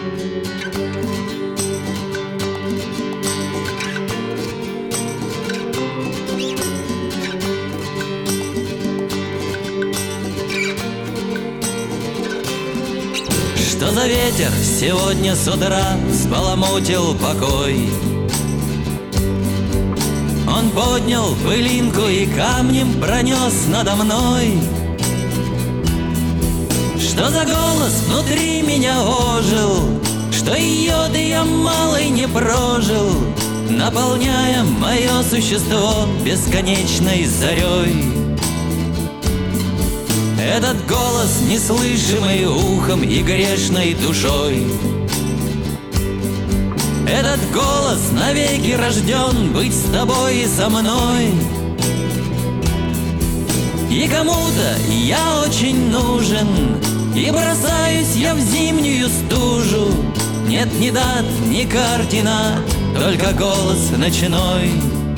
Что за ветер сегодня с утра взбаламутил покой? Он поднял пылинку и камнем пронес надо мной. Что за голос внутри меня ожил, что йоды я малой не прожил, наполняя мое существо бесконечной зарей. Этот голос, неслышимый ухом и грешной душой. Этот голос навеки рожден быть с тобой и со мной. И кому-то я очень нужен, и бросаюсь я в зимнюю стужу. Нет ни дат, ни координат, только голос ночной.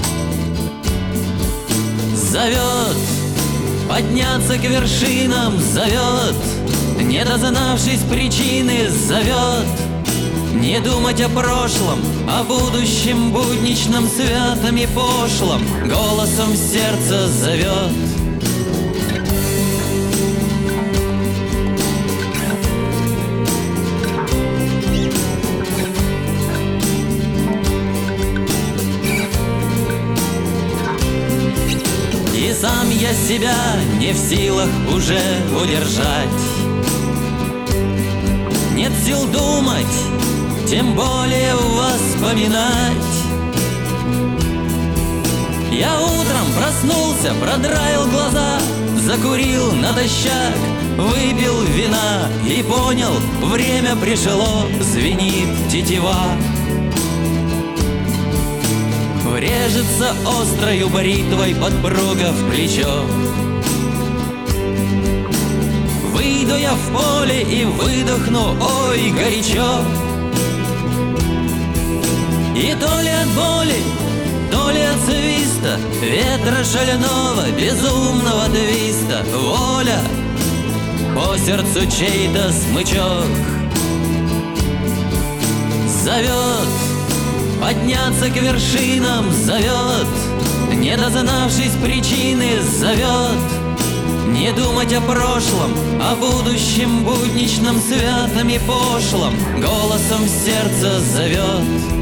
Зовет, подняться к вершинам зовет, не дознавшись причины зовет. Не думать о прошлом, о будущем будничном, святом и пошлом, голосом сердца зовет. И сам я себя не в силах уже удержать. Нет сил думать, тем более вспоминать. Я утром проснулся, продраил глаза, закурил натощак, выпил вина и понял, время пришло, звенит тетива. Врежется острою бритвой подпруга в плечо. Выйду я в поле и выдохну, ой, горячо. И то ли от боли, то ли от свиста ветра шального, безумного твиста, воля по сердцу чей-то смычок. Зовет, подняться к вершинам зовет, не дознавшись причины зовет. Не думать о прошлом, о будущем будничном, святом и пошлом, голосом сердца зовет.